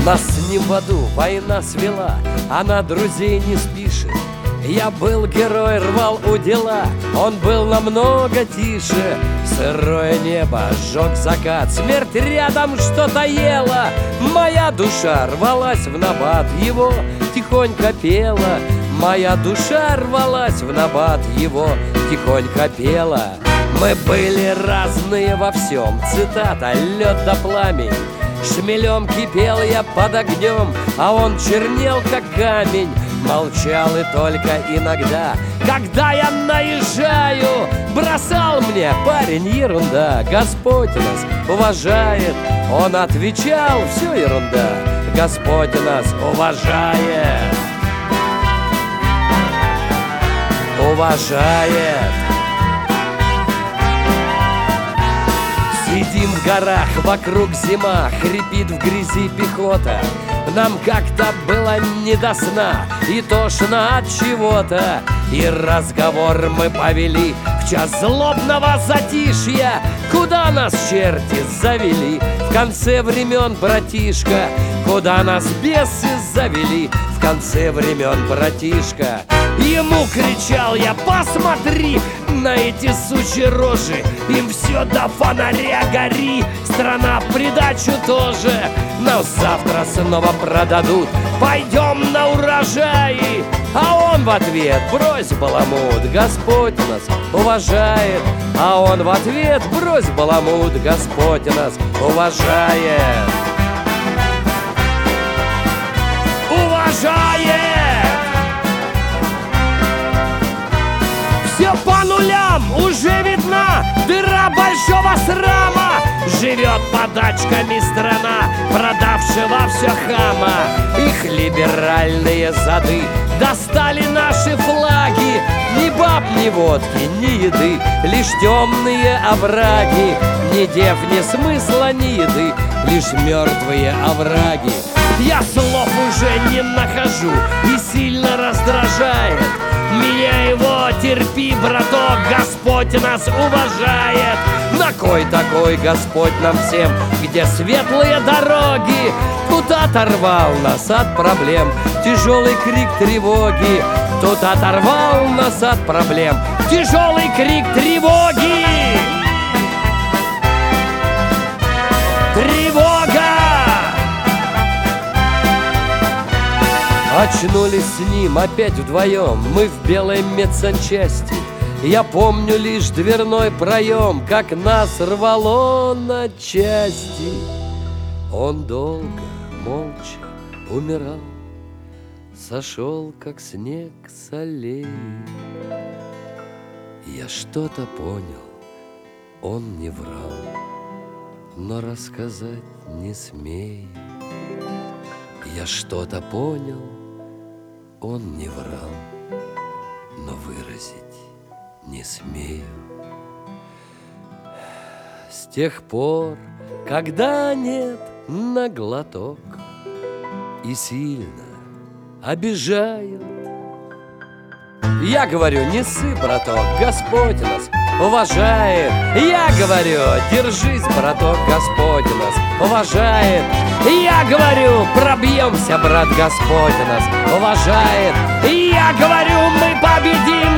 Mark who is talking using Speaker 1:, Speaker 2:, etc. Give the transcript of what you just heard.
Speaker 1: Нас с ним в аду война свела, а на друзей не спишет. Я был герой, рвал удила, он был намного тише. Сырое небо, сжег закат, смерть рядом что-то ела. Моя душа рвалась в набат, его тихонько пела. Моя душа рвалась в набат, его тихонько пела. Мы были разные во всем, цитата, лед да пламень. Шмелем кипел я под огнем, а он чернел, как камень. Молчал и только иногда, когда я наезжаю, бросал мне: парень, ерунда, Господь нас уважает. Он отвечал: все ерунда, Господь нас уважает. Уважает. Сидим в горах, вокруг зима, хрипит в грязи пехота. Нам как-то было не до сна и тошно от чего-то. И разговор мы повели в час злобного затишья. Куда нас черти завели в конце времен, братишка? Куда нас бесы завели в конце времен, братишка? Ему кричал я: посмотри на эти сучьи рожи, им все до фонаря гори. Страна в придачу тоже, но завтра снова продадут. Пойдем на урожаи. А он в ответ: брось баламут, Господь нас уважает. А он в ответ: брось баламут, Господь нас уважает. Уважает. Все по нулям, уже видна дыра большого срама. Живет подачками страна, продавшего все хама. Их либеральные зады достали наши флаги. Ни баб, ни водки, ни еды, лишь темные овраги. Ни дев, ни смысла, ни еды, лишь мертвые овраги. Я слов уже не нахожу и сильно раздражает меня его. Терпи, браток, Господь нас уважает. На кой такой Господь нам всем, где светлые дороги? Тут оторвал нас от проблем тяжелый крик тревоги. Тут оторвал нас от проблем тяжелый крик тревоги. Тревога! Очнулись с ним опять вдвоем, мы в белой медсанчасти. Я помню лишь дверной проем, как нас рвало на части. Он долго, молча умирал, сошел, как снег с аллеи. Я что-то понял, он не врал, но рассказать не смею. Я что-то понял, он не врал, но выразить не смею. С тех пор, когда нет на глоток и сильно обижают, я говорю: не ссы, браток, Господь нас уважает. Я говорю: держись, браток, Господь нас уважает. Я говорю: пробьемся, брат, Господь нас уважает. Я говорю: мы победим,